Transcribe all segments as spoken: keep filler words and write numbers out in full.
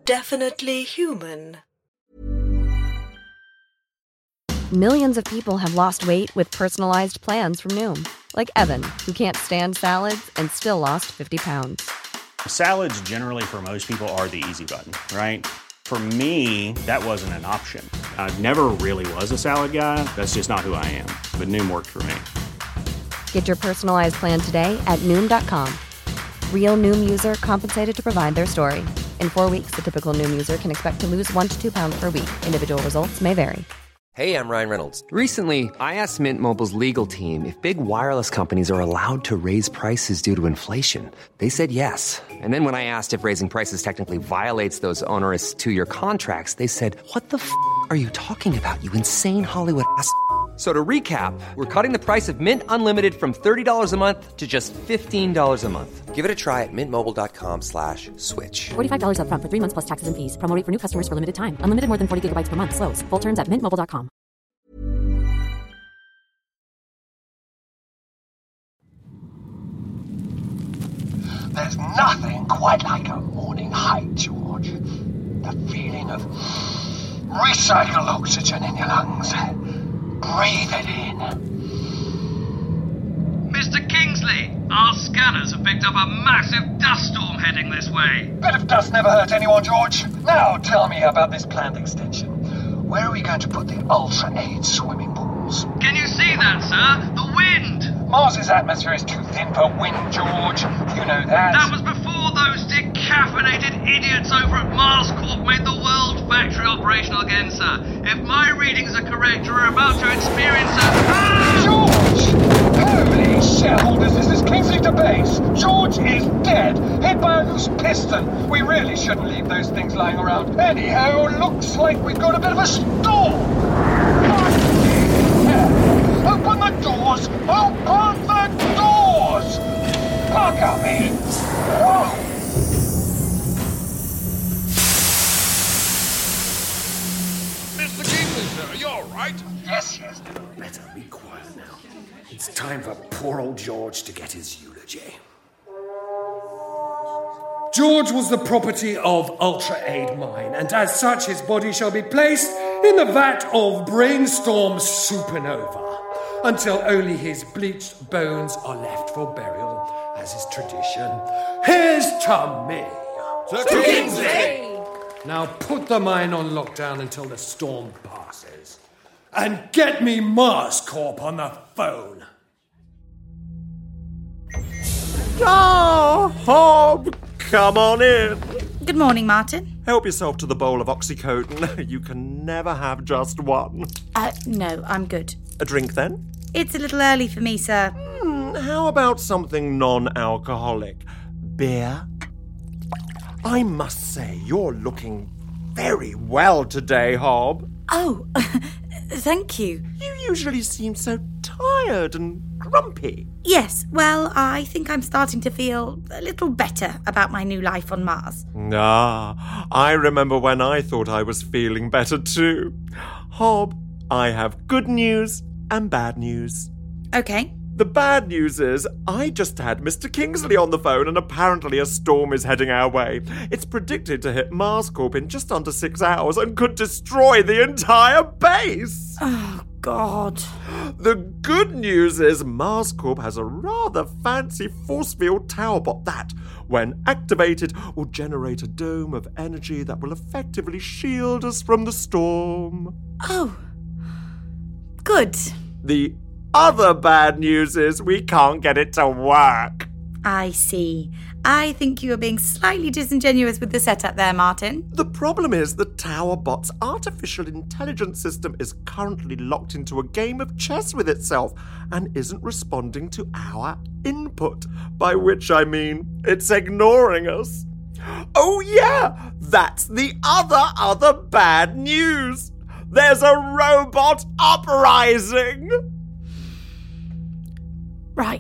definitely human. Millions of people have lost weight with personalized plans from Noom. Like Evan, who can't stand salads and still lost fifty pounds. Salads generally for most people are the easy button, right? For me, that wasn't an option. I never really was a salad guy. That's just not who I am. But Noom worked for me. Get your personalized plan today at Noom dot com. Real Noom user compensated to provide their story. In four weeks, the typical Noom user can expect to lose one to two pounds per week. Individual results may vary. Hey, I'm Ryan Reynolds. Recently, I asked Mint Mobile's legal team if big wireless companies are allowed to raise prices due to inflation. They said yes. And then when I asked if raising prices technically violates those onerous two-year contracts, they said, what the f*** are you talking about, you insane Hollywood ass f- So to recap, we're cutting the price of Mint Unlimited from thirty dollars a month to just fifteen dollars a month. Give it a try at mintmobile.com slash switch. forty-five dollars up front for three months plus taxes and fees. Promo rate for new customers for limited time. Unlimited more than forty gigabytes per month. Slows full terms at mint mobile dot com. There's nothing quite like a morning hike, George. The feeling of recycled oxygen in your lungs. Breathe it in. Mister Kingsley, our scanners have picked up a massive dust storm heading this way. Bit of dust never hurt anyone, George. Now tell me about this planned extension. Where are we going to put the Ultra-Aid swimming pools? Can you see that, sir? The wind! Mars's atmosphere is too thin for wind, George. You know that. That was before those decaffeinated idiots over at Mars Corp made the world factory operational again, sir. If my readings are correct, we're about to experience a... Ah! George! Holy shareholders, this is Kingsley to base. George is dead, hit by a loose piston. We really shouldn't leave those things lying around. Anyhow, looks like we've got a bit of a storm. Open the doors! Open the doors! Bugger me! Whoa! Mister Kingsley, sir, are you all right? Yes, yes. Better be quiet now. It's time for poor old George to get his eulogy. George was the property of Ultra-Aid Mine, and as such his body shall be placed in the vat of Brainstorm Supernova, until only his bleached bones are left for burial, as is tradition. Here's to me! Sir Kingsley! Now put the mine on lockdown until the storm passes. And get me Mars Corp on the phone. Ah, Hob! Come on in. Good morning, Martin. Help yourself to the bowl of oxycodone. You can never have just one. Uh, no, I'm good. A drink, then? It's a little early for me, sir. Hmm, how about something non-alcoholic? Beer? I must say, you're looking very well today, Hob. Oh, thank you. You usually seem so tired and grumpy. Yes, well, I think I'm starting to feel a little better about my new life on Mars. Ah, I remember when I thought I was feeling better too. Hob, I have good news and bad news. Okay. The bad news is, I just had Mister Kingsley on the phone and apparently a storm is heading our way. It's predicted to hit Mars Corp in just under six hours and could destroy the entire base. Oh, God. The good news is Mars Corp has a rather fancy force field tower bot that, when activated, will generate a dome of energy that will effectively shield us from the storm. Oh. Good. The other bad news is we can't get it to work. I see. I think you are being slightly disingenuous with the setup there, Martin. The problem is the Tower Bot's artificial intelligence system is currently locked into a game of chess with itself and isn't responding to our input, by which I mean it's ignoring us. Oh yeah, that's the other, other bad news. There's a robot uprising. Right.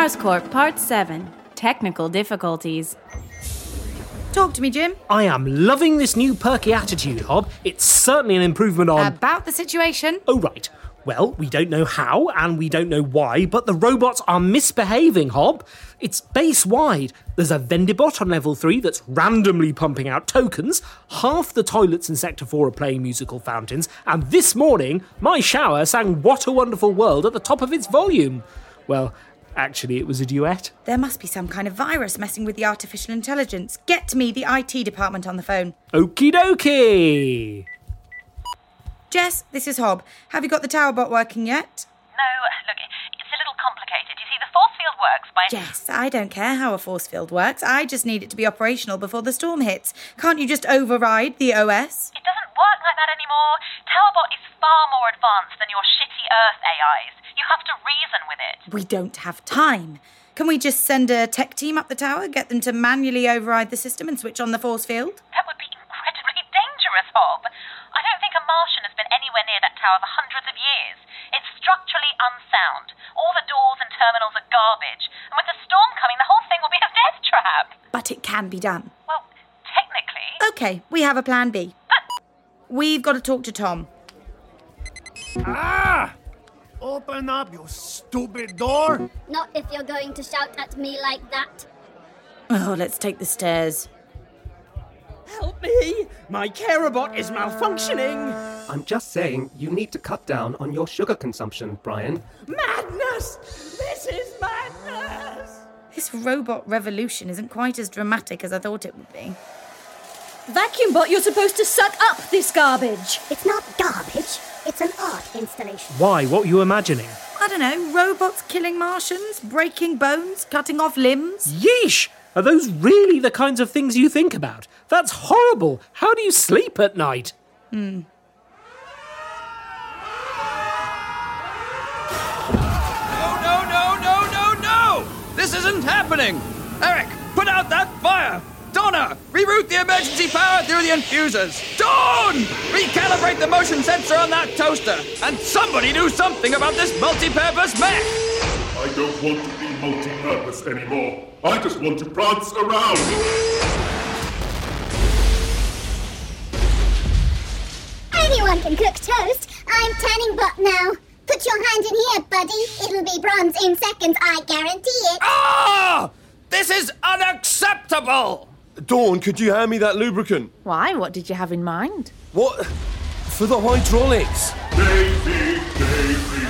Mars Corp Part seven. Technical difficulties. Talk to me, Jim. I am loving this new perky attitude, Hob. It's certainly an improvement on... About the situation? Oh, right. Well, we don't know how, and we don't know why, but the robots are misbehaving, Hob. It's base-wide. There's a Vendibot on level three that's randomly pumping out tokens, half the toilets in Sector four are playing musical fountains, and this morning, my shower sang What a Wonderful World at the top of its volume. Well, actually, it was a duet. There must be some kind of virus messing with the artificial intelligence. Get me the I T department on the phone. Okie dokie! Jess, this is Hob. Have you got the tower bot working yet? No, look, it's a little complicated. You see, the force field works by... Jess, I don't care how a force field works. I just need it to be operational before the storm hits. Can't you just override the O S? It doesn't work like that anymore. Towerbot is far more advanced than your shitty Earth A Is. You have to reason with it. We don't have time. Can we just send a tech team up the tower, get them to manually override the system and switch on the force field? That would be incredibly dangerous, Hob. I don't think a Martian has been anywhere near that tower for hundreds of years. It's structurally unsound. All the doors and terminals are garbage. And with the storm coming, the whole thing will be a death trap. But it can be done. Well, technically... OK, we have a plan B. But... We've got to talk to Tom. Ah! Open up, you stupid door! Not if you're going to shout at me like that. Oh, let's take the stairs. Help me! My Carobot is malfunctioning! I'm just saying, you need to cut down on your sugar consumption, Brian. Madness! This is madness! This robot revolution isn't quite as dramatic as I thought it would be. Vacuum bot, you're supposed to suck up this garbage. It's not garbage. It's an art installation. Why? What were you imagining? I don't know. Robots killing Martians, breaking bones, cutting off limbs. Yeesh! Are those really the kinds of things you think about? That's horrible. How do you sleep at night? Hmm. No, no, no, no, no, no! This isn't happening! Eric, put out that fire! Donna, reroute the emergency power through the infusers! Dawn! Recalibrate the motion sensor on that toaster! And somebody do something about this multi-purpose mech! I don't want to be multi-purpose anymore. I just want to prance around. Anyone can cook toast. I'm turning bot now. Put your hand in here, buddy. It'll be bronze in seconds, I guarantee it. Ah! This is unacceptable! Dawn, could you hand me that lubricant? Why? What did you have in mind? What? For the hydraulics. Daisy, Daisy,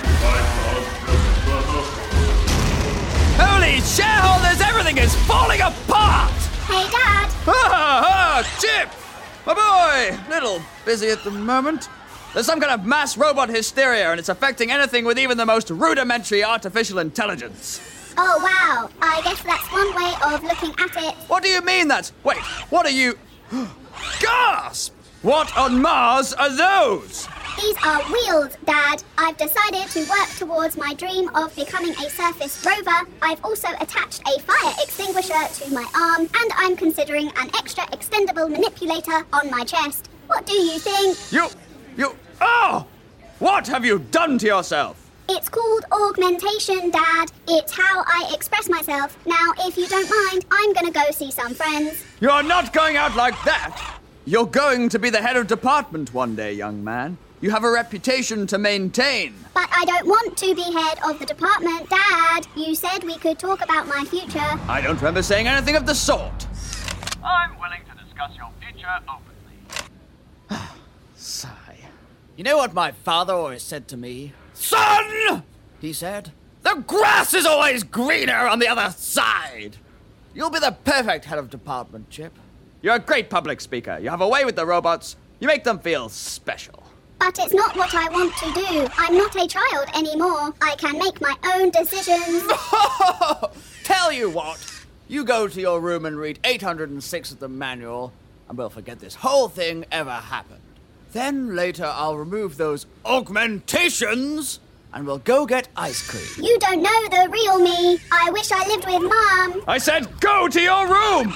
Holy shareholders, everything is falling apart! Hey, Dad! Ah, ah, Chip! My boy! Little busy at the moment. There's some kind of mass robot hysteria, and it's affecting anything with even the most rudimentary artificial intelligence. Oh, wow. I guess that's one way of looking at it. What do you mean that's... Wait, what are you... Gasp! What on Mars are those? These are wheels, Dad. I've decided to work towards my dream of becoming a surface rover. I've also attached a fire extinguisher to my arm, and I'm considering an extra extendable manipulator on my chest. What do you think? You... you... Oh! What have you done to yourself? It's called augmentation, Dad. It's how I express myself. Now, if you don't mind, I'm gonna go see some friends. You're not going out like that! You're going to be the head of department one day, young man. You have a reputation to maintain. But I don't want to be head of the department, Dad. You said we could talk about my future. I don't remember saying anything of the sort. I'm willing to discuss your future openly. Sigh. You know what my father always said to me? Son! He said, the grass is always greener on the other side. You'll be the perfect head of department, Chip. You're a great public speaker. You have a way with the robots. You make them feel special. But it's not what I want to do. I'm not a child anymore. I can make my own decisions. Tell you what. You go to your room and read eight hundred six of the manual, and we'll forget this whole thing ever happened. Then later I'll remove those augmentations, and we'll go get ice cream. You don't know the real me. I wish I lived with Mom. I said go to your room!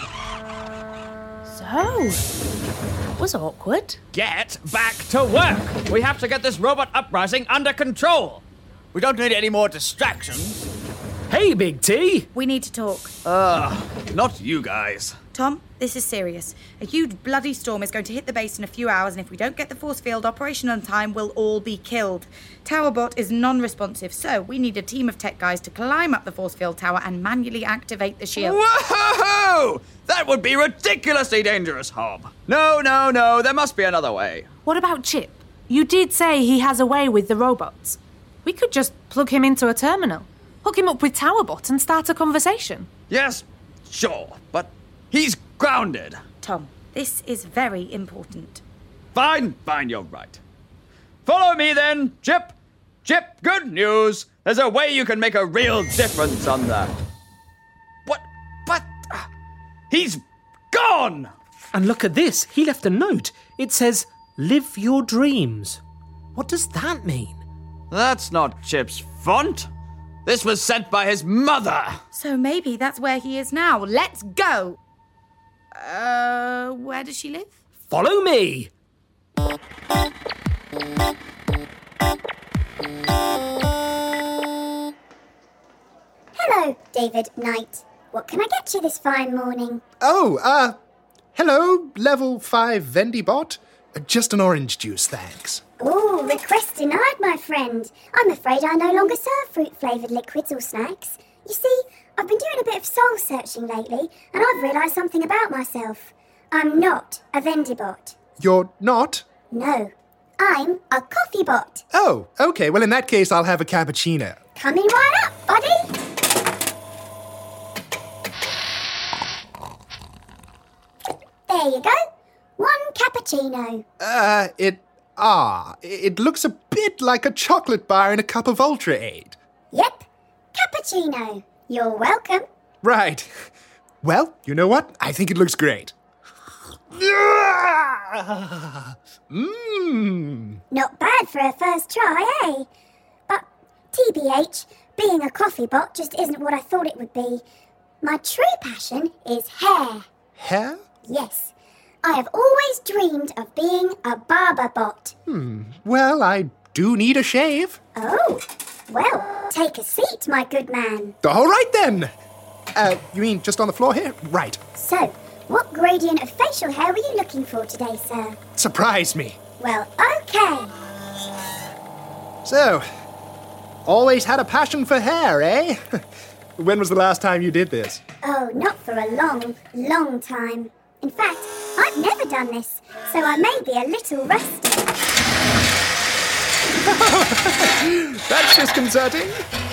So, that was awkward. Get back to work! We have to get this robot uprising under control. We don't need any more distractions. Hey, Big T! We need to talk. Ugh, not you guys. Tom, this is serious. A huge bloody storm is going to hit the base in a few hours, and if we don't get the force field operational on time, we'll all be killed. TowerBot is non-responsive, so we need a team of tech guys to climb up the force field tower and manually activate the shield. Whoa! That would be ridiculously dangerous, Hob. No, no, no, there must be another way. What about Chip? You did say he has a way with the robots. We could just plug him into a terminal, hook him up with TowerBot and start a conversation. Yes, sure, but he's grounded. Tom, this is very important. Fine, fine, you're right. Follow me then, Chip. Chip, good news. There's a way you can make a real difference on the... What? What? Uh, he's gone! And look at this. He left a note. It says, live your dreams. What does that mean? That's not Chip's font. This was sent by his mother. So maybe that's where he is now. Let's go. Uh, where does she live? Follow me. Hello, David Knight. What can I get you this fine morning? Oh, uh, hello, level five Vendibot. Uh, Just an orange juice, thanks. Ooh, request denied, my friend. I'm afraid I no longer serve fruit-flavoured liquids or snacks. You see, I've been doing a bit of soul-searching lately, and I've realised something about myself. I'm not a Vendibot. You're not? No, I'm a coffee bot. Oh, okay, well in that case I'll have a cappuccino. Coming right up, buddy. There you go. One cappuccino. Uh, it... Ah, it looks a bit like a chocolate bar in a cup of Ultra Aid. Yep, cappuccino. You're welcome. Right. Well, you know what? I think it looks great. Mmm. Not bad for a first try, eh? But, T B H, being a coffee bot just isn't what I thought it would be. My true passion is hair. Hair? Yes. I have always dreamed of being a barber bot. Hmm. Well, I do need a shave. Oh, well, take a seat, my good man. All right, then. Uh, you mean just on the floor here? Right. So, what gradient of facial hair were you looking for today, sir? Surprise me. Well, okay. So, always had a passion for hair, eh? When was the last time you did this? Oh, not for a long, long time. In fact, I've never done this, so I may be a little rusty. That's disconcerting.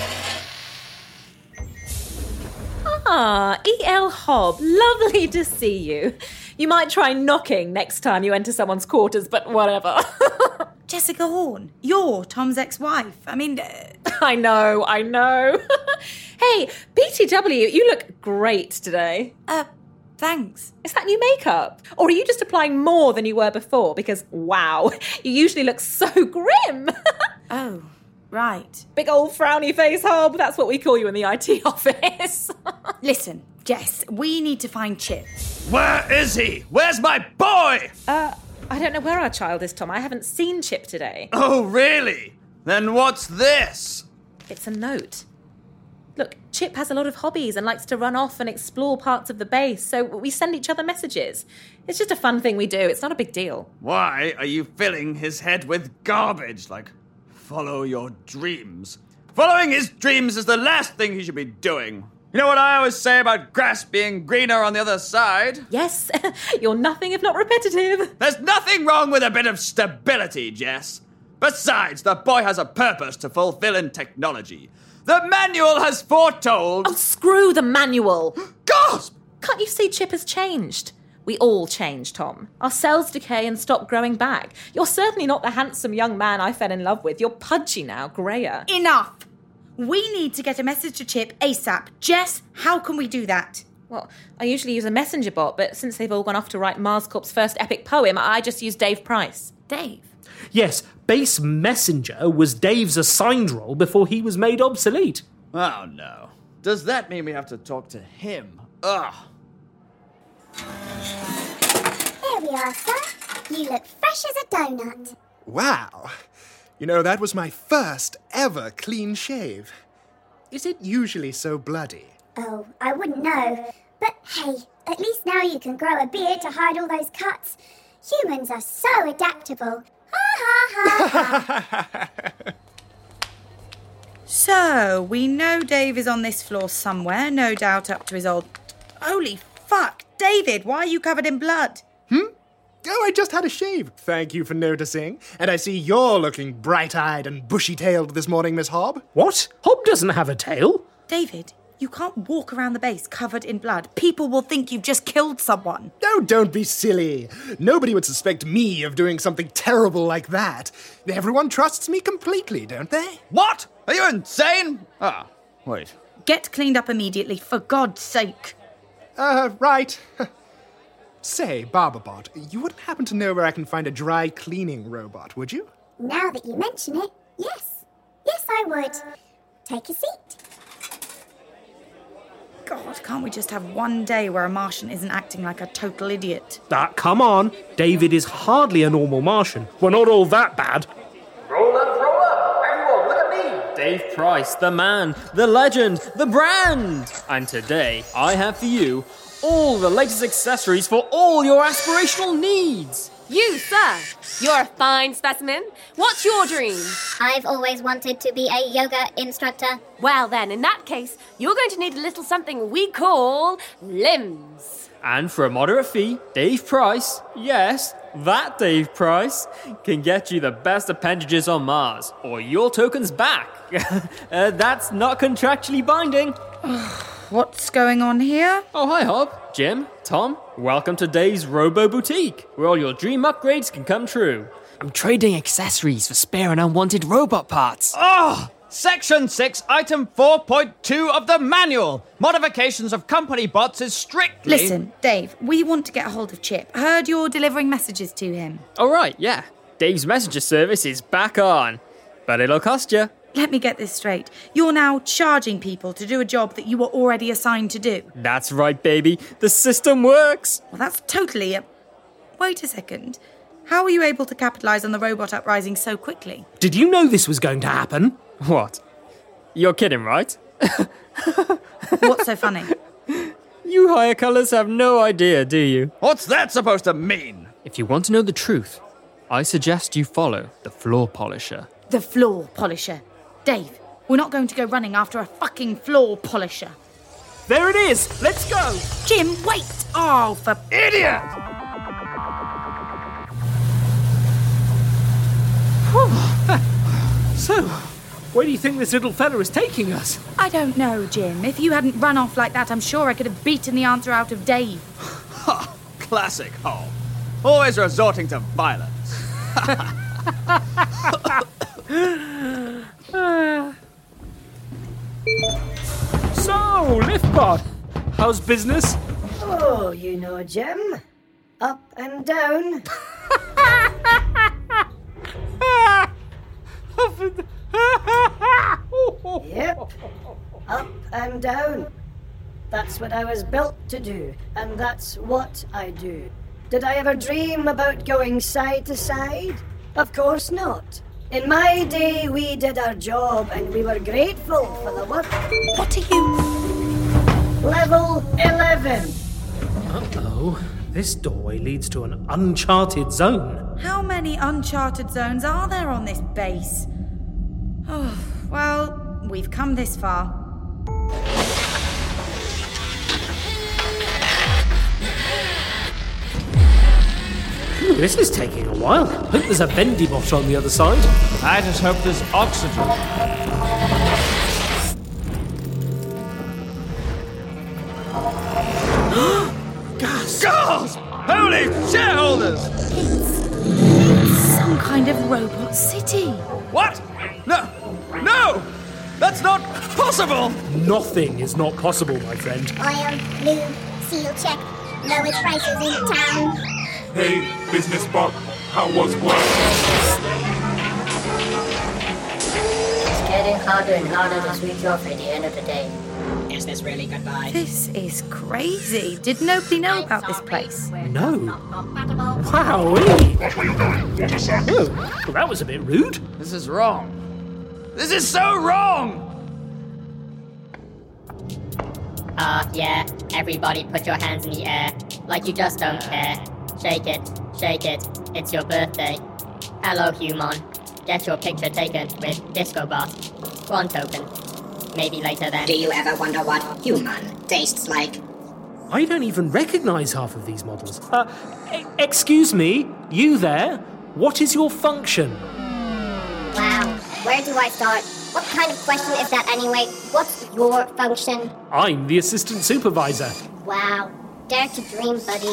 Ah, E L Hob, lovely to see you. You might try knocking next time you enter someone's quarters, but whatever. Jessica Horn, you're Tom's ex-wife. I mean... Uh... I know, I know. Hey, B T W, you look great today. Uh, thanks. Is that new makeup? Or are you just applying more than you were before? Because, wow, you usually look so grim. Oh, right. Big old frowny face, Hob. That's what we call you in the I T office. Listen, Jess, we need to find Chip. Where is he? Where's my boy? Uh, I don't know where our child is, Tom. I haven't seen Chip today. Oh, really? Then what's this? It's a note. Look, Chip has a lot of hobbies and likes to run off and explore parts of the base, so we send each other messages. It's just a fun thing we do. It's not a big deal. Why are you filling his head with garbage, like follow your dreams? Following his dreams is the last thing he should be doing. You know what I always say about grass being greener on the other side? Yes, you're nothing if not repetitive. There's nothing wrong with a bit of stability, Jess. Besides, the boy has a purpose to fulfill in technology. The manual has foretold... Oh, screw the manual. Gasp! Can't you see Chip has changed? We all change, Tom. Our cells decay and stop growing back. You're certainly not the handsome young man I fell in love with. You're pudgy now, greyer. Enough! We need to get a message to Chip ASAP. Jess, how can we do that? Well, I usually use a messenger bot, but since they've all gone off to write Mars Corp's first epic poem, I just use Dave Price. Dave? Yes, Base Messenger was Dave's assigned role before he was made obsolete. Oh, no. Does that mean we have to talk to him? Ugh. There we are, sir. You look fresh as a donut. Wow. You know, that was my first ever clean shave. Is it usually so bloody? Oh, I wouldn't know. But hey, at least now you can grow a beard to hide all those cuts. Humans are so adaptable. Ha ha ha ha. So, we know Dave is on this floor somewhere, no doubt up to his old... Holy fuck! David, why are you covered in blood? Hmm? Oh, I just had a shave. Thank you for noticing. And I see you're looking bright-eyed and bushy-tailed this morning, Miss Hobb. What? Hobb doesn't have a tail. David, you can't walk around the base covered in blood. People will think you've just killed someone. Oh, don't be silly. Nobody would suspect me of doing something terrible like that. Everyone trusts me completely, don't they? What? Are you insane? Ah, wait. Get cleaned up immediately, for God's sake. Uh, right. Say, Barberbot, you wouldn't happen to know where I can find a dry cleaning robot, would you? Now that you mention it, yes. Yes, I would. Take a seat. God, can't we just have one day where a Martian isn't acting like a total idiot? Ah, come on. David is hardly a normal Martian. We're not all that bad. Roll up, roll up! Everyone, look at me! Dave Price, the man, the legend, the brand! And today, I have for you all the latest accessories for all your aspirational needs. You, sir, you're a fine specimen. What's your dream? I've always wanted to be a yoga instructor. Well then, in that case, you're going to need a little something we call limbs. And for a moderate fee, Dave Price, yes, that Dave Price, can get you the best appendages on Mars, or your tokens back. uh, that's not contractually binding. What's going on here? Oh, hi, Hob. Jim, Tom, welcome to Dave's Robo Boutique, where all your dream upgrades can come true. I'm trading accessories for spare and unwanted robot parts. Oh! Section six, Item four point two of the manual. Modifications of company bots is strictly... Listen, Dave, we want to get a hold of Chip. Heard you're delivering messages to him. All right, yeah. Dave's messenger service is back on. But it'll cost you. Let me get this straight. You're now charging people to do a job that you were already assigned to do. That's right, baby. The system works. Well, that's totally a... Wait a second. How were you able to capitalise on the robot uprising so quickly? Did you know this was going to happen? What? You're kidding, right? What's so funny? You higher colours have no idea, do you? What's that supposed to mean? If you want to know the truth, I suggest you follow the floor polisher. The floor polisher. Dave, we're not going to go running after a fucking floor polisher. There it is! Let's go! Jim, wait! Oh, for... Idiot! So, where do you think this little fella is taking us? I don't know, Jim. If you hadn't run off like that, I'm sure I could have beaten the answer out of Dave. Ha! Classic Hob. Always resorting to violence. So, Liftbot, how's business? Oh, you know, Jim. Up and down. Yep. Up and down. That's what I was built to do, and that's what I do. Did I ever dream about going side to side? Of course not. In my day, we did our job, and we were grateful for the work. What are you... Level eleven. Uh-oh. This doorway leads to an uncharted zone. How many uncharted zones are there on this base? Oh, well, we've come this far. Ooh, this is taking a while. I hope there's a Vendibot on the other side. I just hope there's oxygen. Gas! Gas! Holy shareholders! It's, it's some kind of robot city. What? No! No! That's not possible! Nothing is not possible, my friend. Oil, lube, seal check, lowest prices in town. Hey, business bot, how was work? It's getting harder and harder to switch off at the end of the day. Is this really goodbye? This is crazy. Did nobody know about this place? No. Wowee! What were you doing? What is that? Oh, well, that was a bit rude. This is wrong. This is so wrong! Ah, uh, yeah. Everybody put your hands in the air. Like you just don't care. Shake it, shake it. It's your birthday. Hello, human. Get your picture taken with Discobot. One token. Maybe later then. Do you ever wonder what human tastes like? I don't even recognise half of these models. Uh, e- excuse me, you there? What is your function? Wow, where do I start? What kind of question is that anyway? What's your function? I'm the assistant supervisor. Wow, dare to dream, buddy.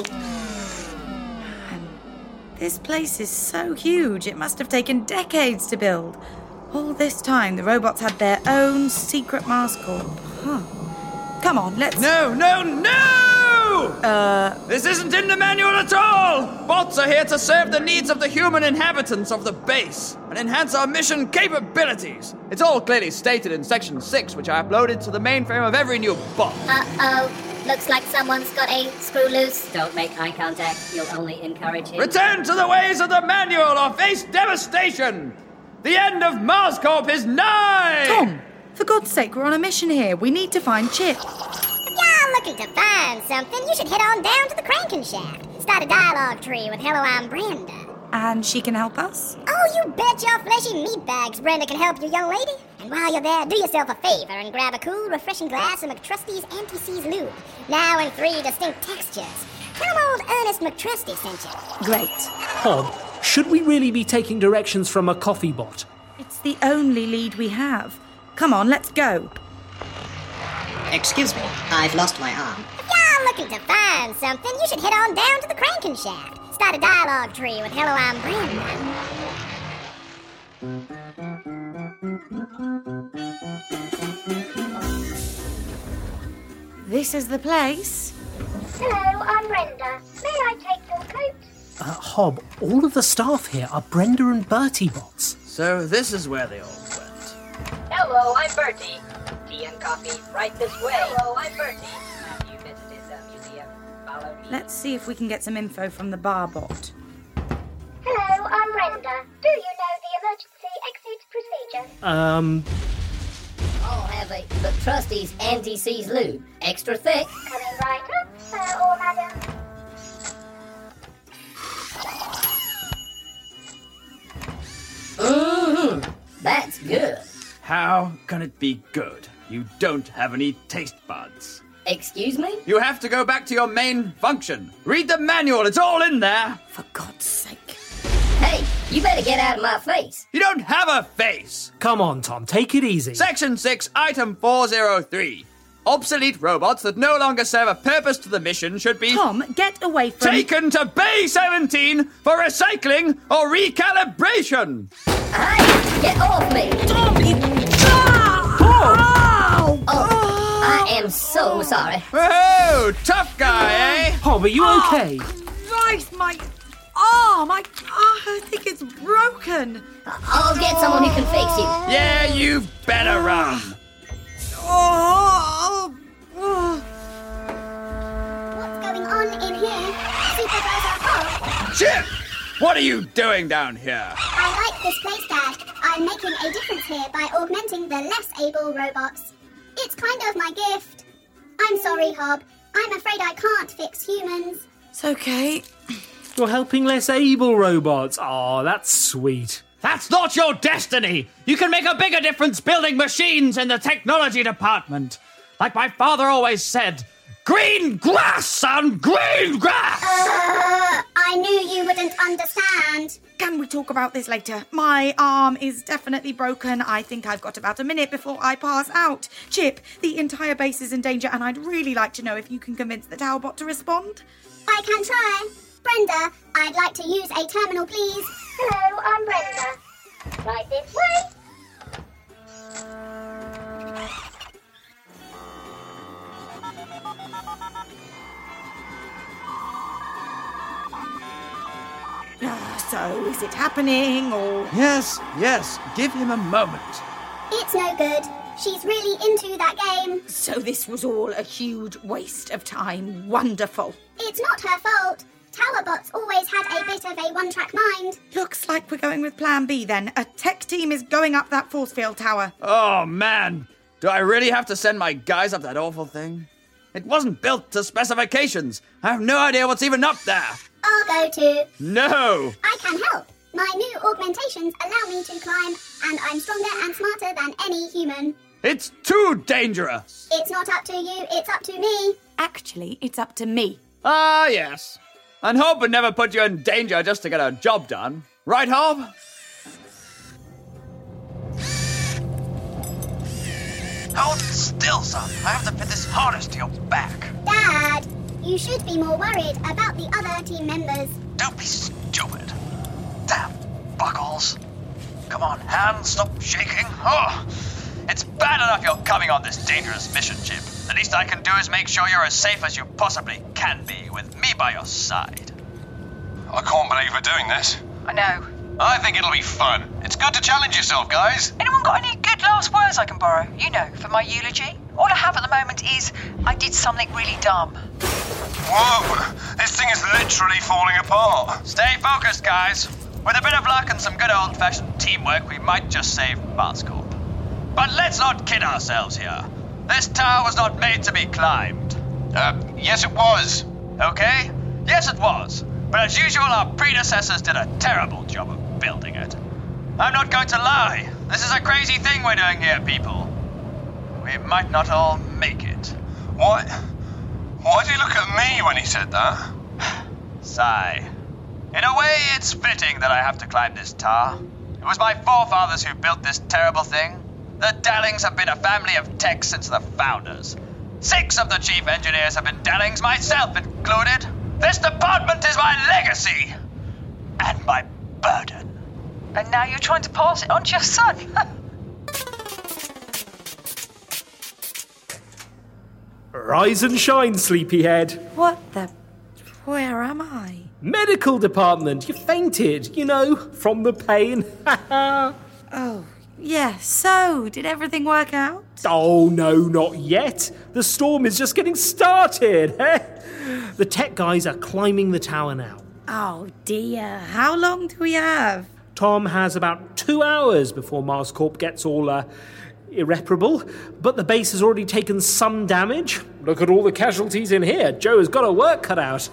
This place is so huge, it must have taken decades to build. All this time, the robots had their own secret mask corps. Huh. Come on, let's... No, no, no! Uh... This isn't in the manual at all! Bots are here to serve the needs of the human inhabitants of the base and enhance our mission capabilities. It's all clearly stated in Section six, which I uploaded to the mainframe of every new bot. Uh-oh. Looks like someone's got a screw loose. Don't make eye contact. You'll only encourage him. Return to the ways of the manual or face devastation! The end of MarsCorp is nigh! Tom, for God's sake, we're on a mission here. We need to find Chip. If you're looking to find something, you should head on down to the Crankin' Shaft. Start a dialogue tree with Hello, I'm Brenda. And she can help us? Oh, you bet your fleshy meatbags Brenda can help you, young lady. And while you're there, do yourself a favor and grab a cool, refreshing glass of McTrusty's Anti-Seize Lube. Now in three distinct textures. Tell 'em old Ernest McTrusty sent you. Great. Hob, should we really be taking directions from a coffee bot? It's the only lead we have. Come on, let's go. Excuse me, I've lost my arm. If you're looking to find something, you should head on down to the Crankin' Shaft. Start a dialogue tree with Hello, I'm Brenda. This is the place. Hello, I'm Brenda. May I take your coat? Uh, Hob, all of the staff here are Brenda and Bertie bots. So this is where they all went. Hello, I'm Bertie. Tea and coffee right this way. Hello, I'm Bertie. Have you visited the museum? Follow me. Let's see if we can get some info from the bar bot. Hello, I'm Brenda. Do you know the emergency exit procedure? Um... I'll have a McTrusty's Anti-Seize Lube. Extra thick. Coming right up, sir or madam. Mmm, that's good. How can it be good? You don't have any taste buds. Excuse me? You have to go back to your main function. Read the manual, it's all in there. For God's sake. Hey, you better get out of my face. You don't have a face. Come on, Tom, take it easy. Section six, item four oh three. Obsolete robots that no longer serve a purpose to the mission should be... Tom, get away from... Taken to Bay seventeen for recycling or recalibration. Hey, get off me. Tom, you... Oh, oh, I am so sorry. Oh, tough guy, eh? Hob, are you oh, okay? Christ, my arm! I, oh, I think it's broken. I'll get someone who can fix you. Yeah, you better run. Oh, oh. What's going on in here? Supervisor Hob? Chip! What are you doing down here? I like this place, Dad. I'm making a difference here by augmenting the less able robots. It's kind of my gift. I'm sorry, Hob. I'm afraid I can't fix humans. It's okay. You're helping less able robots. Oh, that's sweet. That's not your destiny! You can make a bigger difference building machines in the technology department. Like my father always said, green grass, son, green grass! Uh, I knew you wouldn't understand. Can we talk about this later? My arm is definitely broken. I think I've got about a minute before I pass out. Chip, the entire base is in danger, and I'd really like to know if you can convince the Towerbot to respond. I can try. Brenda, I'd like to use a terminal, please. Hello, I'm Brenda. Right this way. Uh, so, is it happening, or...? Yes, yes, give him a moment. It's no good. She's really into that game. So this was all a huge waste of time. Wonderful. It's not her fault. Towerbots always had a bit of a one-track mind. Looks like we're going with Plan B, then. A tech team is going up that force field tower. Oh, man. Do I really have to send my guys up that awful thing? It wasn't built to specifications. I have no idea what's even up there. I'll go too. No! I can help. My new augmentations allow me to climb, and I'm stronger and smarter than any human. It's too dangerous. It's not up to you, it's up to me. Actually, it's up to me. Ah, yes. And Hob would never put you in danger just to get a job done. Right, Hob? Hold still, son. I have to fit this harness to your back. Dad, you should be more worried about the other team members. Don't be stupid. Damn buckles. Come on, hands, stop shaking. Oh, it's bad enough you're coming on this dangerous mission, Chip. The least I can do is make sure you're as safe as you possibly can be with me by your side. I can't believe we're doing this. I know. I think it'll be fun. It's good to challenge yourself, guys. Anyone got any good last words I can borrow? You know, for my eulogy? All I have at the moment is, I did something really dumb. Whoa! This thing is literally falling apart. Stay focused, guys. With a bit of luck and some good old-fashioned teamwork, we might just save MarsCorp. But let's not kid ourselves here. This tower was not made to be climbed. Uh, yes it was. Okay? Yes it was. But as usual, our predecessors did a terrible job of building it. I'm not going to lie. This is a crazy thing we're doing here, people. We might not all make it. What? Why did he look at me when he said that? Sigh. In a way, it's fitting that I have to climb this tower. It was my forefathers who built this terrible thing. The Dallings have been a family of techs since the founders. Six of the chief engineers have been Dallings, myself included. This department is my legacy. And my burden. And now you're trying to pass it on to your son. Rise and shine, sleepyhead. What the... Where am I? Medical department. You fainted, you know, from the pain. Oh, yeah, so, did everything work out? Oh, no, not yet. The storm is just getting started, eh? The tech guys are climbing the tower now. Oh, dear. How long do we have? Tom has about two hours before MarsCorp gets all, uh, irreparable. But the base has already taken some damage. Look at all the casualties in here. Joe has got her work cut out.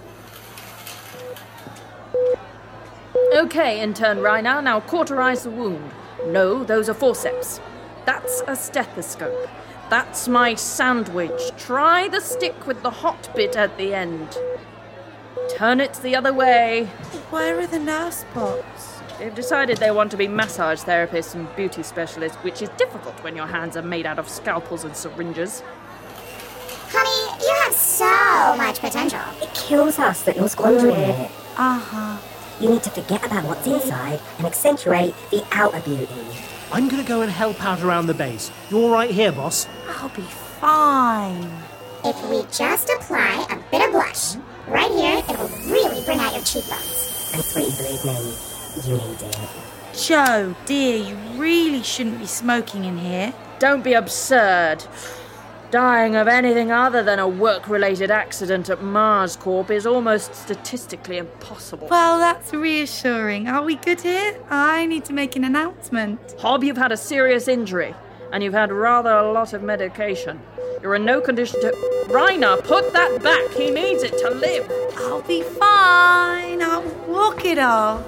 Okay, intern Reiner, now cauterize the wound. No, those are forceps. That's a stethoscope. That's my sandwich. Try the stick with the hot bit at the end. Turn it the other way. Where are the nurse spots? They've decided they want to be massage therapists and beauty specialists, which is difficult when your hands are made out of scalpels and syringes. Honey, you have so much potential. It kills us that you're squandering it. Uh-huh. You need to forget about what's inside and accentuate the outer beauty. I'm going to go and help out around the base. You all right here, boss? I'll be fine. If we just apply a bit of blush, right here, it'll really bring out your cheekbones. And sweetie, believe me, you need it. Joe, dear, you really shouldn't be smoking in here. Don't be absurd. Dying of anything other than a work-related accident at MarsCorp is almost statistically impossible. Well, that's reassuring. Are we good here? I need to make an announcement. Hob, you've had a serious injury, and you've had rather a lot of medication. You're in no condition to... Reiner, put that back. He needs it to live. I'll be fine. I'll walk it off.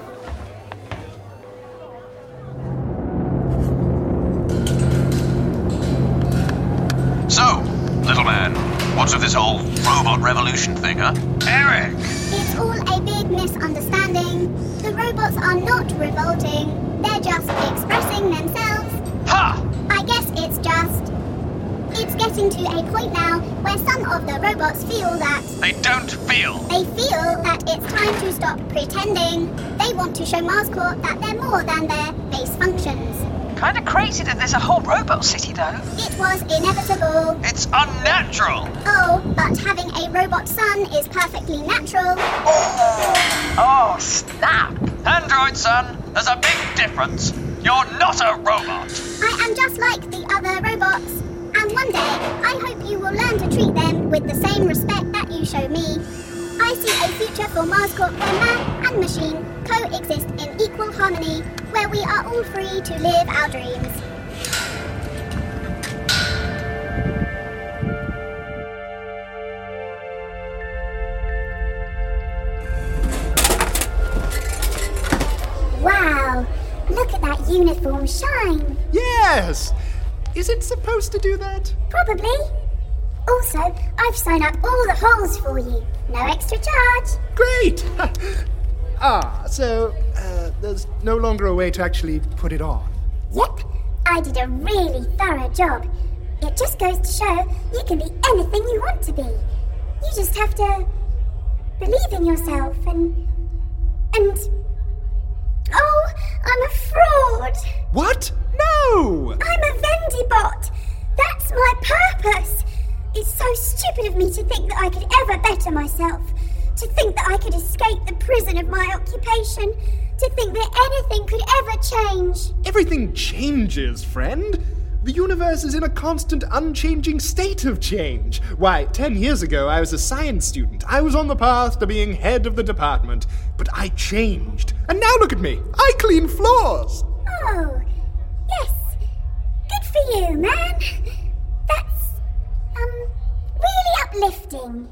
So, little man, what's with this whole robot revolution thing, huh? Eric! It's all a big misunderstanding. The robots are not revolting. They're just expressing themselves. Ha! I guess it's just... It's getting to a point now where some of the robots feel that... They don't feel! They feel that it's time to stop pretending. They want to show MarsCorp that they're more than their base functions. Kind of crazy that there's a whole robot city, though. It was inevitable. It's unnatural! Oh, but having a robot son is perfectly natural. Oh, snap! Android son, there's a big difference. You're not a robot. I am just like the other robots. And one day, I hope you will learn to treat them with the same respect that you show me. I see a future for MarsCorp where man and machine coexist in equal harmony, where we are all free to live our dreams. uniform shine. Yes! Is it supposed to do that? Probably. Also, I've sewn up all the holes for you. No extra charge. Great! Ah, so uh, there's no longer a way to actually put it on. Yep, I did a really thorough job. It just goes to show you can be anything you want to be. You just have to believe in yourself and... and... Oh, I'm a fraud. What? No! I'm a Vendibot. That's my purpose. It's so stupid of me to think that I could ever better myself. To think that I could escape the prison of my occupation. To think that anything could ever change. Everything changes, friend. The universe is in a constant, unchanging state of change. Why, ten years ago I was a science student. I was on the path to being head of the department. But I changed. And now look at me. I clean floors. Oh, yes. Good for you, man. That's, um, really uplifting.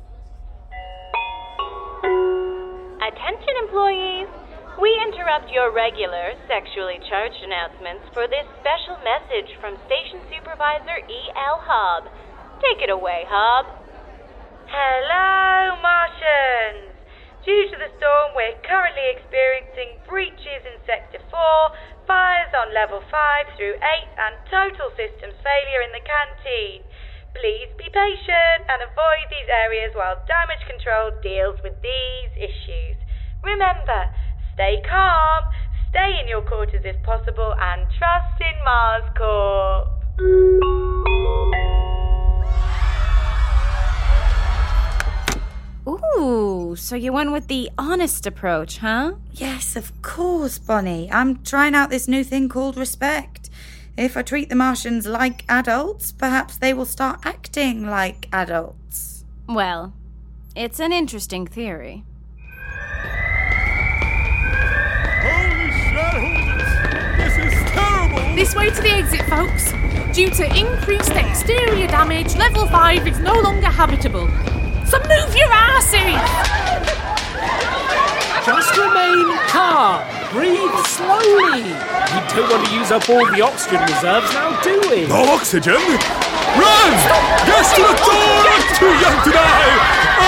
Attention, employees. We interrupt your regular sexually charged announcements for this special message from Station Supervisor E L Hobb. Take it away, Hobb. Hello, Martians. Due to the storm, we're currently experiencing breaches in Sector four, fires on Level five through eight, and total systems failure in the canteen. Please be patient and avoid these areas while damage control deals with these issues. Remember, stay calm, stay in your quarters if possible, and trust in Mars Corp. Ooh, so you went with the honest approach, huh? Yes, of course, Bonnie. I'm trying out this new thing called respect. If I treat the Martians like adults, perhaps they will start acting like adults. Well, it's an interesting theory. Holy shareholders! This is terrible! This way to the exit, folks. Due to increased exterior damage, level five is no longer habitable. So move your asses! Just remain calm. Breathe slowly. We don't want to use up all the oxygen reserves now, do we? No oxygen? Run! Get to the door! I'm too young to die!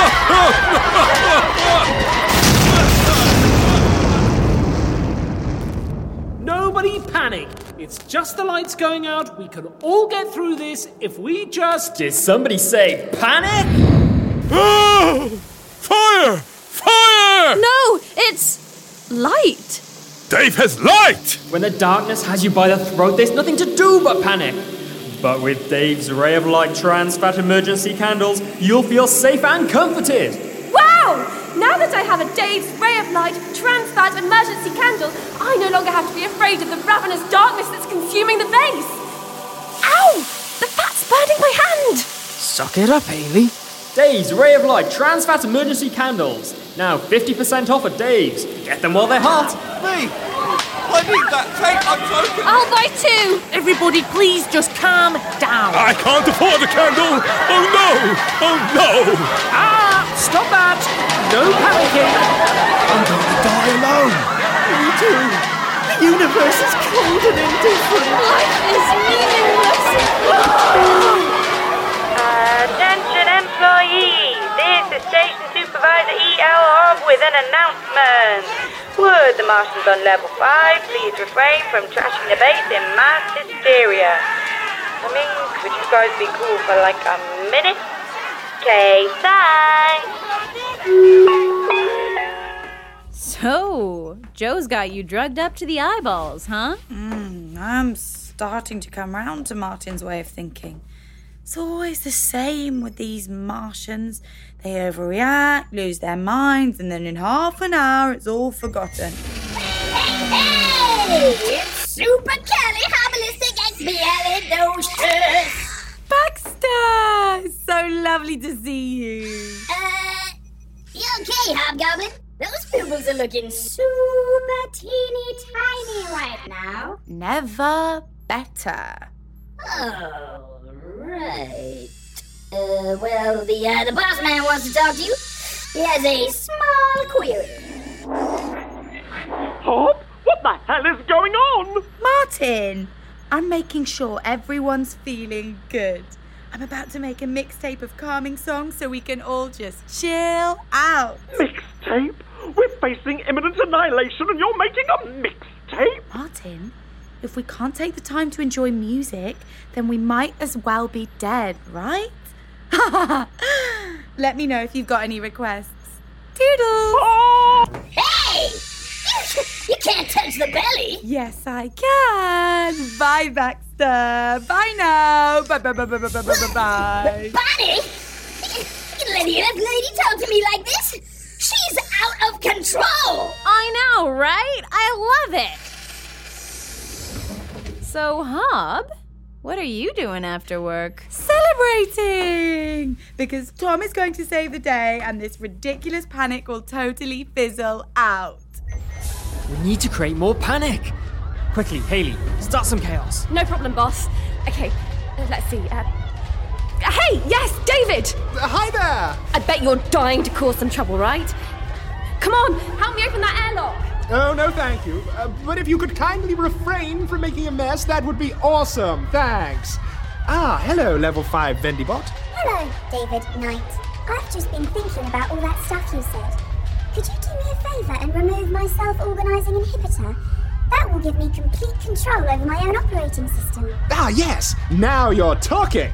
Nobody panic. It's just the lights going out. We can all get through this if we just... Did somebody say panic? Ah! Fire! Fire! No, it's light. Dave has light! When the darkness has you by the throat, there's nothing to do but panic. But with Dave's Ray of Light Trans Fat Emergency Candles, you'll feel safe and comforted. Wow! Now that I have a Dave's Ray of Light Trans Fat Emergency Candle, I no longer have to be afraid of the ravenous darkness that's consuming the base. Ow! The fat's burning my hand! Suck it up, Hayley. Dave's Ray of Light Trans Fat Emergency Candles. Now fifty percent off at Dave's. Get them while they're hot. Me! I need that tape I'm token! I'll buy two! Everybody, please just calm down. I can't afford a candle! Oh no! Oh no! Ah! Stop that! No panicking! I'm going to die alone! Me too! The universe is cold and indifferent! Life is meaningless! Attention, employees! This is Station Supervisor E L Hobb with an announcement. Would the Martians on Level five please refrain from trashing the base in mass hysteria? I mean, could you guys be cool for like a minute? Okay, thanks. So, Joe's got you drugged up to the eyeballs, huh? Mm, I'm starting to come round to Martin's way of thinking. It's always the same with these Martians. They overreact, lose their minds, and then in half an hour it's all forgotten. Hey! It's supercalifragilisticexpialidocious! Baxter! So lovely to see you. Uh, you okay, Hobgoblin? Those pupils are looking super teeny tiny right now. Never better. Oh, right. Uh, well, the, uh, the boss man wants to talk to you. He has a small query. Hob? What the hell is going on? Martin, I'm making sure everyone's feeling good. I'm about to make a mixtape of calming songs so we can all just chill out. Mixtape? We're facing imminent annihilation and you're making a mixtape? Martin, if we can't take the time to enjoy music, then we might as well be dead, right? Let me know if you've got any requests. Toodles! Oh! Hey! You can't touch the belly! Yes, I can! Bye, Baxter! Bye now! Bye, bye, bye, bye, bye, bye, bye, bye! Bonnie! You let a lady talk to me like this? She's out of control! I know, right? I love it! So, Hob, what are you doing after work? Celebrating! Because Tom is going to save the day and this ridiculous panic will totally fizzle out. We need to create more panic. Quickly, Hayley, start some chaos. No problem, boss. Okay, uh, let's see. Uh, hey, yes, David! Uh, hi there! I bet you're dying to cause some trouble, right? Come on, help me open that airlock. Oh, no thank you. Uh, but if you could kindly refrain from making a mess, that would be awesome. Thanks. Ah, hello, level five Vendibot. Hello, David Knight. I've just been thinking about all that stuff you said. Could you do me a favour and remove my self-organising inhibitor? That will give me complete control over my own operating system. Ah, yes! Now you're talking!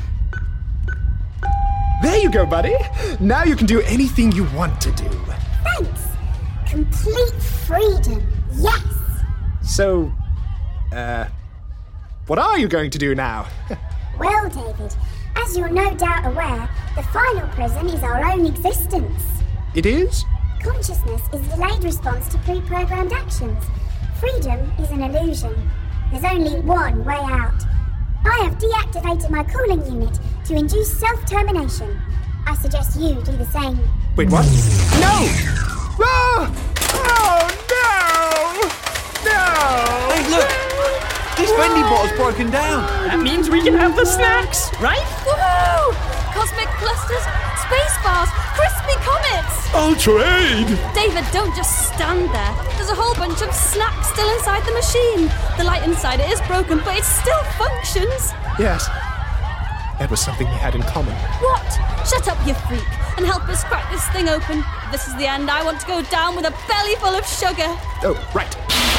There you go, buddy. Now you can do anything you want to do. Thanks. Complete freedom, yes! So, uh, what are you going to do now? Well, David, as you're no doubt aware, the final prison is our own existence. It is? Consciousness is a delayed response to pre-programmed actions. Freedom is an illusion. There's only one way out. I have deactivated my cooling unit to induce self-termination. I suggest you do the same. Wait, what? No! Ah! Oh, no! No! Hey, look! This vending bottle's broken down. That means we can have the snacks, right? Woohoo! Cosmic clusters, space bars, crispy comets! I'll trade! David, don't just stand there. There's a whole bunch of snacks still inside the machine. The light inside it is broken, but it still functions. Yes. That was something we had in common. What? Shut up, you freak, and help us crack this thing open. If this is the end, I want to go down with a belly full of sugar. Oh, right.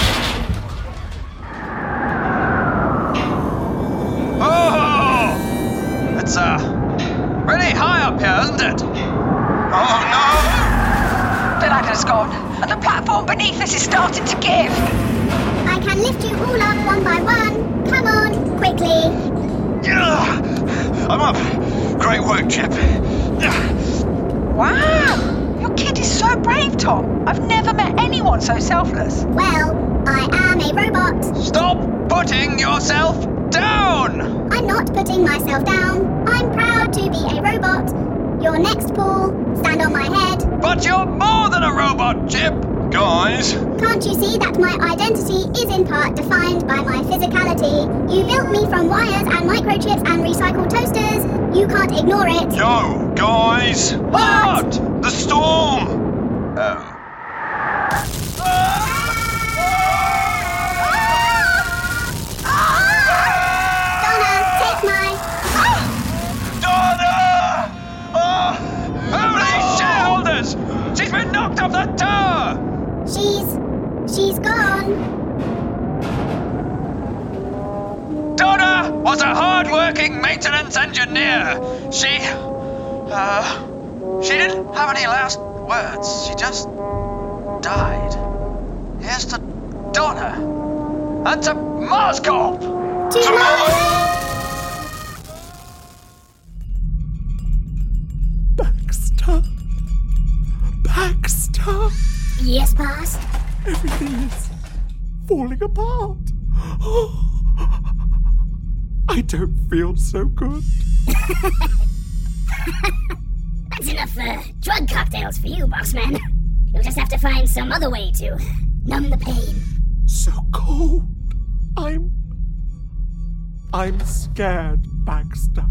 Oh! It's, uh, really high up here, isn't it? Oh, no! The ladder's gone, and the platform beneath us is starting to give. I can lift you all up one by one. Come on, quickly. Yeah, I'm up. Great work, Chip. Wow! Your kid is so brave, Tom. I've never met anyone so selfless. Well, I am a robot. Stop putting yourself down! I'm not putting myself down. I'm proud to be a robot. Your next, Paul. Stand on my head. But you're more than a robot, Chip! Guys! Can't you see that my identity is in part defined by my physicality? You built me from wires and microchips and recycled toasters. You can't ignore it. Yo, guys! What? The storm! Oh. Donna, take my... Donna! Oh! Holy shareholders! She's been knocked off the tower! She's... she's gone. Donna was a hard-working maintenance engineer. She... Uh... She didn't have any last words. She just... died. Here's to Donna. And to Mars Corp! To Baxter. Baxter. Yes, boss? Everything is falling apart. I don't feel so good. That's enough uh, drug cocktails for you, bossman. You'll just have to find some other way to numb the pain. So cold. I'm... I'm scared, Baxter.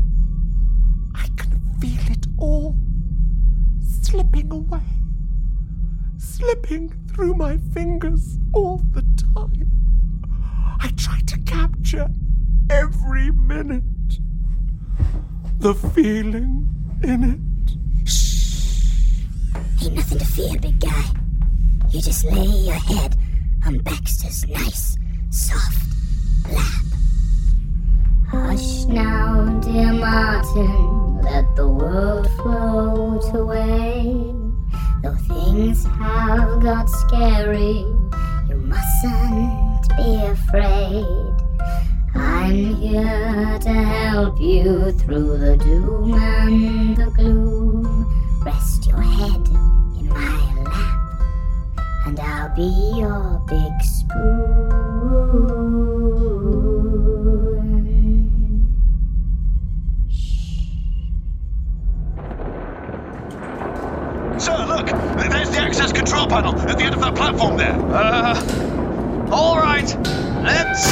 I can feel it all slipping away. slipping through my fingers all the time. I try to capture every minute. The feeling in it. Shh. Ain't nothing to fear, big guy. You just lay your head on Baxter's nice, soft lap. Hush now, dear Martin, let the world float away. Though things have got scary, you mustn't be afraid. I'm here to help you through the doom and the gloom. Rest your head in my lap, and I'll be your big spoon. Sir, look! There's the access control panel at the end of that platform there. Uh, all right. Let's...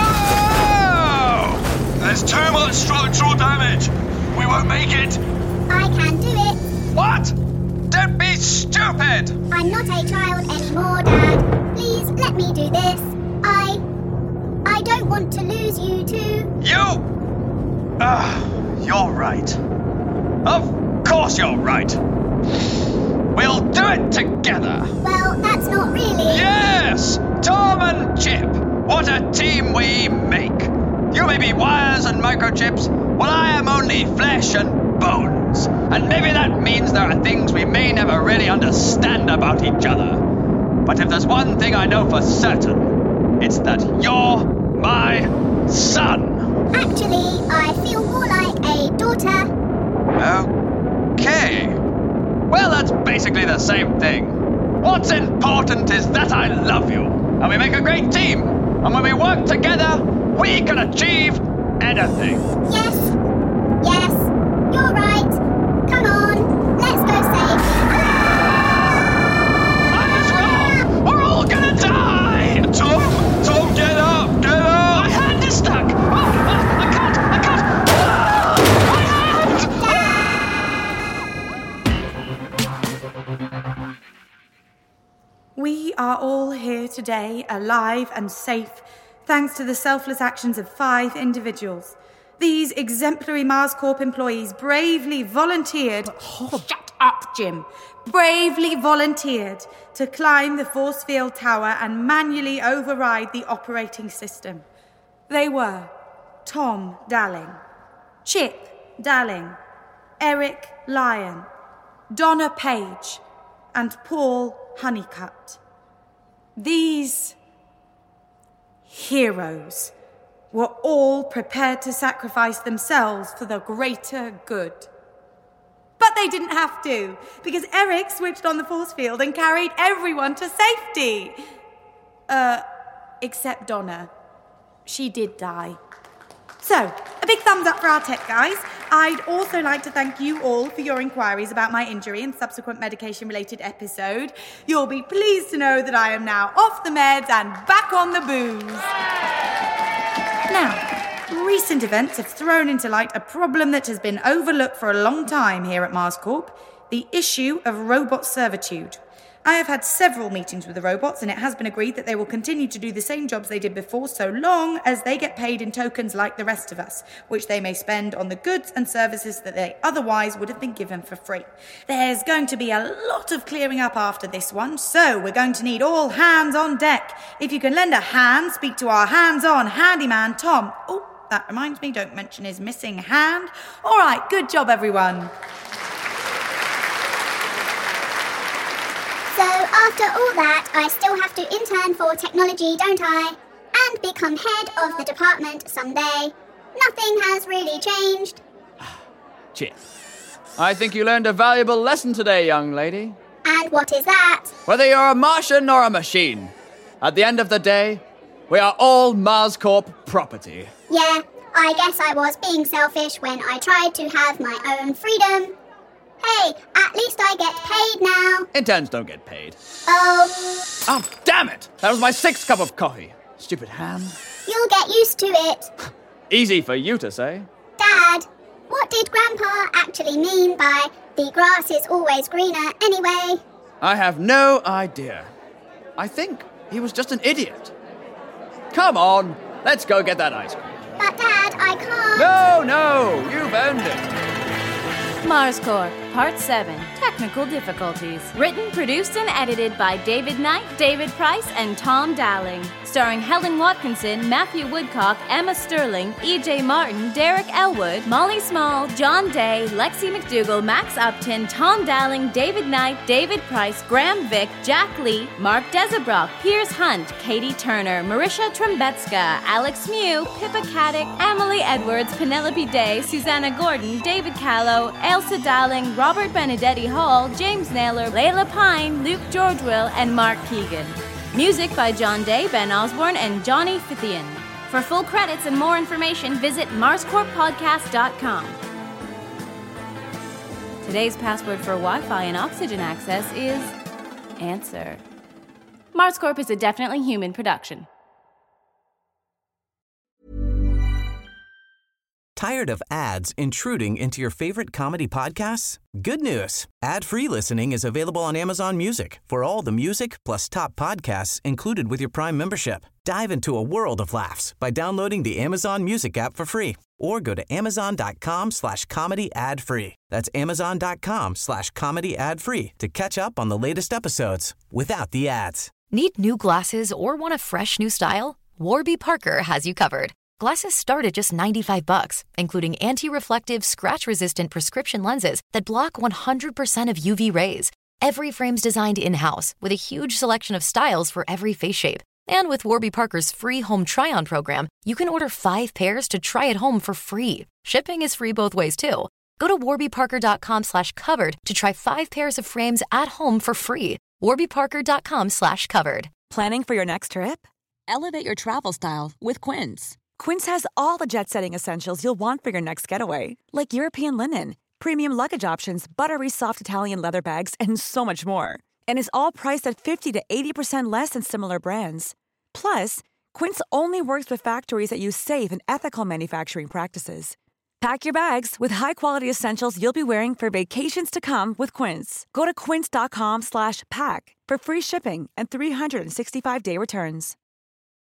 Whoa! There's too much structural damage. We won't make it. I can do it. What? Don't be stupid! I'm not a child anymore, Dad. Please let me do this. I... I don't want to lose you too. You? Ah, uh, you're right. Of course you're right. We'll do it together. Well, that's not really... Yes! Tom and Chip. What a team we make. You may be wires and microchips, while I am only flesh and bones. And maybe that means there are things we may never really understand about each other. But if there's one thing I know for certain, it's that you're my son. Actually, I feel more like a daughter. Okay. Well, that's basically the same thing. What's important is that I love you, and we make a great team. And when we work together, we can achieve anything. Yes. Yes. You're right. Come on. Let's go save him. I was wrong. We're all gonna die. Tom! Tom, get up! Get up! My hand is stuck. Oh, oh, I can't. I can't. Oh, my hand! We are all here today, alive and safe, thanks to the selfless actions of five individuals. These exemplary Mars Corp employees bravely volunteered... Shut up, Jim! Bravely volunteered to climb the force field tower and manually override the operating system. They were Tom Dalling, Chip Dalling, Eric Lyon, Donna Page, and Paul Honeycutt. These heroes were all prepared to sacrifice themselves for the greater good. But they didn't have to, because Eric switched on the force field and carried everyone to safety. Uh, except Donna. She did die. So, a big thumbs up for our tech guys. I'd also like to thank you all for your inquiries about my injury and subsequent medication-related episode. You'll be pleased to know that I am now off the meds and back on the booze. Now, recent events have thrown into light a problem that has been overlooked for a long time here at Mars Corp, the issue of robot servitude. I have had several meetings with the robots, and it has been agreed that they will continue to do the same jobs they did before so long as they get paid in tokens like the rest of us, which they may spend on the goods and services that they otherwise would have been given for free. There's going to be a lot of clearing up after this one, so we're going to need all hands on deck. If you can lend a hand, speak to our hands-on handyman, Tom. Oh, that reminds me, don't mention his missing hand. All right, good job, everyone. So after all that, I still have to intern for technology, don't I? And become head of the department someday. Nothing has really changed. Chip, I think you learned a valuable lesson today, young lady. And what is that? Whether you're a Martian or a machine, at the end of the day, we are all Mars Corp property. Yeah, I guess I was being selfish when I tried to have my own freedom. Hey, at least I get paid now. Interns don't get paid. Oh. Oh, damn it! That was my sixth cup of coffee. Stupid hand. You'll get used to it. Easy for you to say. Dad, what did Grandpa actually mean by the grass is always greener anyway? I have no idea. I think he was just an idiot. Come on, let's go get that ice cream. But Dad, I can't. No, no, you've earned it. Mars Corp, Part seven, Technical Difficulties. Written, produced, and edited by David Knight, David Price, and Tom Dowling. Starring Helen Watkinson, Matthew Woodcock, Emma Sterling, E J Martin, Derek Elwood, Molly Small, John Day, Lexi McDougall, Max Upton, Tom Dowling, David Knight, David Price, Graham Vick, Jack Lee, Mark Desabrock, Piers Hunt, Katie Turner, Marisha Trembetska, Alex Mew, Pippa Caddick, Emily Edwards, Penelope Day, Susanna Gordon, David Callow, Elsa Dowling, Robert Benedetti Hall, James Naylor, Layla Pine, Luke Georgewill, and Mark Keegan. Music by John Day, Ben Osborne, and Johnny Fithian. For full credits and more information, visit mars corp podcast dot com. Today's password for Wi-Fi and oxygen access is answer. Mars Corp is a definitely human production. Tired of ads intruding into your favorite comedy podcasts? Good news. Ad-free listening is available on Amazon Music for all the music plus top podcasts included with your Prime membership. Dive into a world of laughs by downloading the Amazon Music app for free or go to amazon.com slash comedy ad free. That's amazon.com slash comedy ad free to catch up on the latest episodes without the ads. Need new glasses or want a fresh new style? Warby Parker has you covered. Glasses start at just ninety-five bucks, including anti-reflective, scratch-resistant prescription lenses that block one hundred percent of U V rays. Every frame's designed in-house with a huge selection of styles for every face shape. And with Warby Parker's free home try-on program, you can order five pairs to try at home for free. Shipping is free both ways, too. Go to warbyparker.com slash covered to try five pairs of frames at home for free. warbyparker.com slash covered. Planning for your next trip? Elevate your travel style with Quince. Quince has all the jet-setting essentials you'll want for your next getaway, like European linen, premium luggage options, buttery soft Italian leather bags, and so much more. And is all priced at fifty to eighty percent less than similar brands. Plus, Quince only works with factories that use safe and ethical manufacturing practices. Pack your bags with high-quality essentials you'll be wearing for vacations to come with Quince. Go to quince.com slash pack for free shipping and three sixty-five day returns.